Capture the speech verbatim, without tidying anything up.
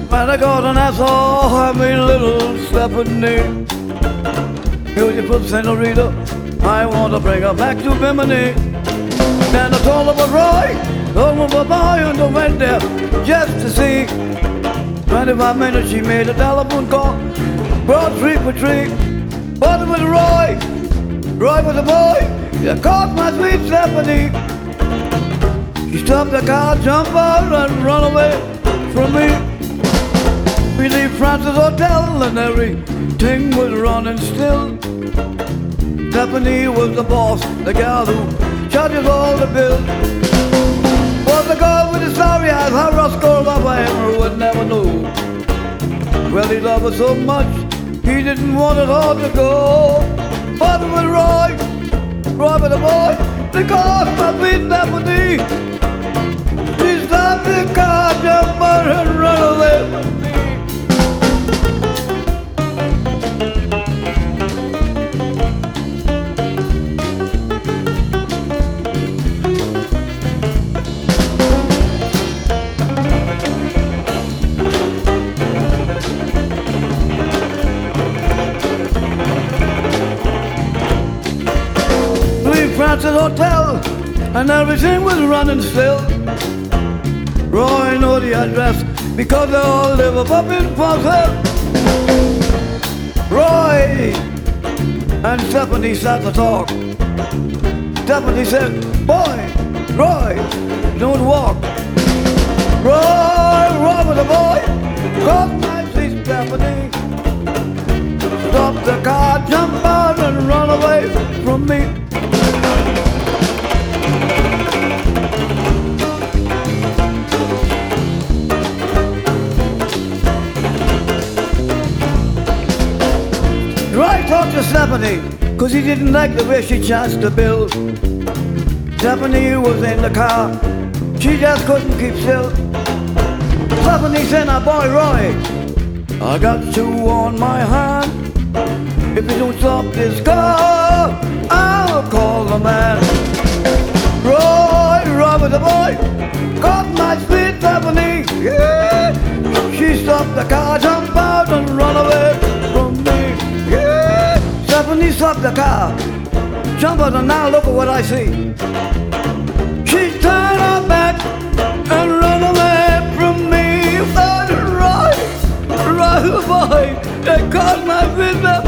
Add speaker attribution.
Speaker 1: Man, I got an asshole, I mean little Stephanie. Beautiful senorita, I want to bring her back to Bimini. Then I told her about Roy, told her about boy, and I went there just to see. Twenty-five minutes she made a telephone call, brought three for three. But it was Roy, Roy was a boy, that caught my sweet Stephanie. She stopped the car, jumped out, and run away from me. We leave Francis Hotel and everything was running still. Stephanie was the boss, the gal who charges all the bills. Was the girl with the starry eyes, how Roscoe love I ever would never know. Well, he loved her so much, he didn't want it all to go. But it was Roy, Roy was the boy, because my sweet Stephanie. She stopped the car, jumped out and run away from me. Francis Hotel, and everything was running still. Roy knew the address because they all live up in Fawcett. Roy and Stephanie sat to talk. Stephanie said, "Boy, Roy, don't walk." Roy, Roy was a boy, caught my sweet Stephanie. Stopped the car, jumped out and run away from me. Roy talked to Stephanie, cause he didn't like the way she chanced the bill. Stephanie was in the car, she just couldn't keep still. Stephanie said, "Now boy Roy, I got you on my hand. If you don't stop this car, I'll call the man." Roy, Roy was the boy, caught my sweet Stephanie. Yeah. She stopped the car, jumped out and run away from me. Yeah. Stephanie stopped the car, jumped out, and now look at what I see. She turned her back and run away from me. Oh, Roy, Roy the boy, they caught my sweet Stephanie.